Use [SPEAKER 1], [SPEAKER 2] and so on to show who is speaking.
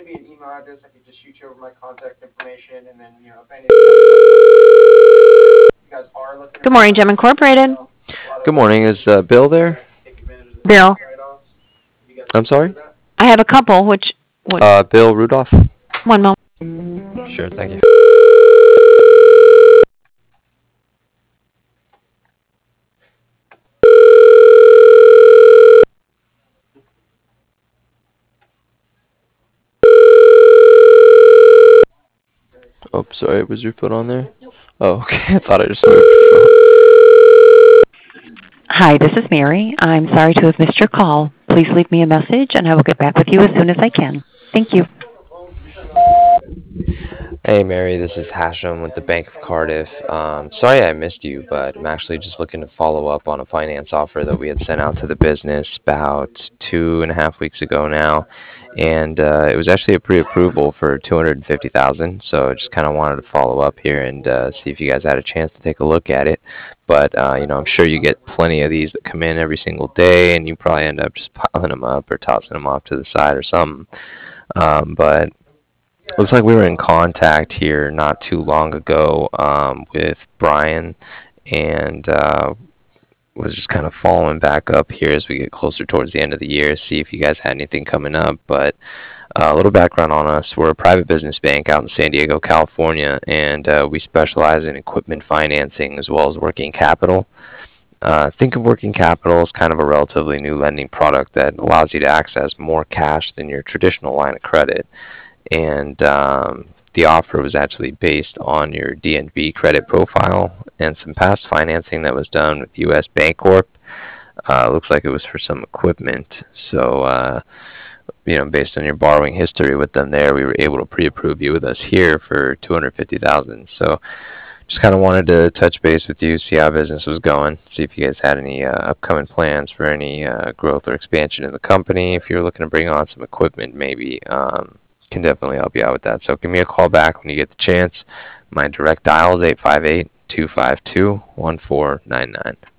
[SPEAKER 1] me an email address. I could just shoot you over my contact information, and then if any of you guys are looking to
[SPEAKER 2] Good morning, Gem Incorporated.
[SPEAKER 3] Good morning. Is Bill there?
[SPEAKER 1] take advantage of the
[SPEAKER 2] Bill,
[SPEAKER 1] tax write-offs. Have you guys
[SPEAKER 3] I'm sorry?
[SPEAKER 1] considered that?
[SPEAKER 2] I have a couple. Which
[SPEAKER 3] Bill Rudolph.
[SPEAKER 2] one moment?
[SPEAKER 3] Sure, thank you. Oh, sorry. Was your foot on there? Oh, okay. I thought I just moved the
[SPEAKER 2] Hi, this is Mary. I'm sorry to have missed your call. Please leave me a message, and I will get back with you as soon as I can. Thank you.
[SPEAKER 3] phone. Hey, Mary. This is Hashem with the Bank of Cardiff. Sorry I missed you, but I'm actually just looking to follow up on a finance offer that we had sent out to the business about 2.5 weeks ago now. And it was actually a pre-approval for 250,000. So I just kind of wanted to follow up here and see if you guys had a chance to take a look at it. But I'm sure you get plenty of these that come in every single day, and you probably end up just piling them up or tossing them off to the side or something. But looks like we were in contact here not too long ago with Brian, and was just kind of following back up here as we get closer towards the end of the year, see if you guys had anything coming up. But a little background on us. We're a private business bank out in San Diego, California, and we specialize in equipment financing as well as working capital. Think of working capital as kind of a relatively new lending product that allows you to access more cash than your traditional line of credit. And the offer was actually based on your DNB credit profile and some past financing that was done with US Bancorp. Looks like it was for some equipment. So, based on your borrowing history with them there, we were able to pre-approve you with us here for 250,000. So, just kind of wanted to touch base with you, see how business was going, see if you guys had any upcoming plans for any growth or expansion in the company. If you're looking to bring on some equipment, maybe can definitely help you out with that. So give me a call back when you get the chance. My direct dial is 858-252-1499.